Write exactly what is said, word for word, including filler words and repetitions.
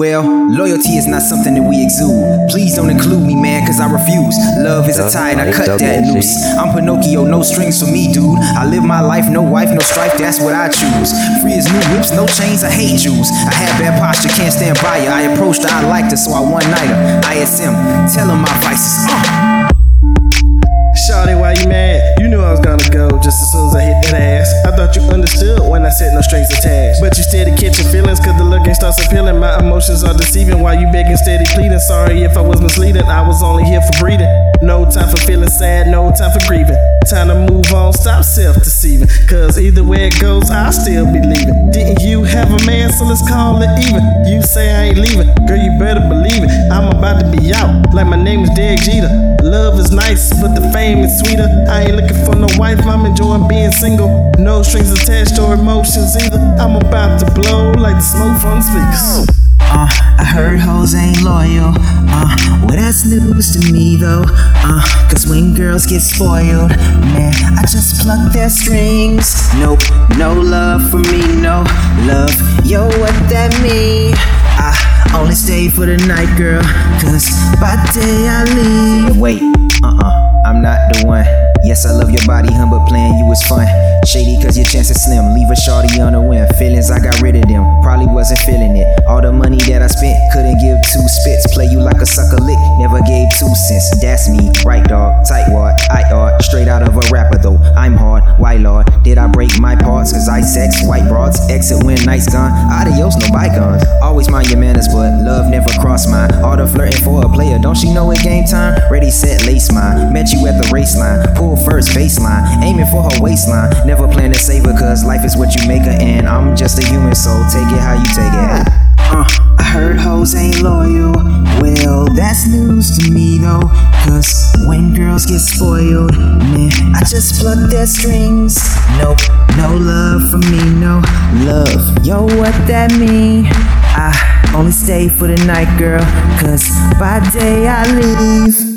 Well, loyalty is not something that we exude. Please don't include me, man, cause I refuse. Love is a tie and I cut that loose. I'm Pinocchio, no strings for me, dude. I live my life, no wife, no strife, that's what I choose. Free as new whips, no chains, I hate Jews. I had bad posture, can't stand by her. I approached her, I liked her, so I one-night her. I S M, tell her my vices. Uh. Shawty, why you mad? You knew I was gonna go just as soon as I hit that ass. I thought you understood when I said no strings attached. But you steady catching feelings cause the looking starts appealing. My emotions are deceiving while you begging, steady pleading. Sorry if I was misleading, I was only here for breathing. No time for feeling sad, no time for grieving. Time to move on, stop self-deceiving. Cause either way it goes, I'll still be leaving. Didn't you have a man, so let's call it even. You say I ain't leaving, girl you better believe it. I'm about to be out, like my name is Derek Jeter. Love is nice, but the fame is sweeter. I ain't looking for no wife, I'm enjoying being single. No strings attached or emotions either. I'm about to blow like the smoke from the speakers. Uh, I heard hoes ain't loyal. Uh, well that's news to me though. Uh, cause when girls get spoiled, man, I just pluck their strings. Nope, no love for me, no love. Yo, what that mean? I only stay for the night, girl, cause by day I leave. Wait, uh-uh, I'm not the one. Yes, I love your body, hun, but playing you was fun. Shady cause your chances slim, leave a shorty on a whim. Feelings, I got rid of them, probably wasn't feeling it. All the money that I spent, couldn't give two spits. Play you like a sucker lick, never gave two cents. That's me, right dog, tight wad, I art. Straight out of a rapper though, I'm hard, why lord? Did I break my parts? Cause I sex, white broads, exit when night's gone. Adios, no bygones. Always mind your manners, but love never crossed mine. All the flirting for a player, don't you know it game time? Ready, set, lace mine. Met you at the race line, pull first baseline, aiming for her waistline. Never plan to save her cause life is what you make her, and I'm just a human, so take it how you take it. Uh, I heard hoes ain't loyal. Well, that's news to me though, cause when girls get spoiled, man, I just pluck their strings. Nope, no love for me, no love. Yo, what that mean? I only stay for the night, girl, cause by day I leave.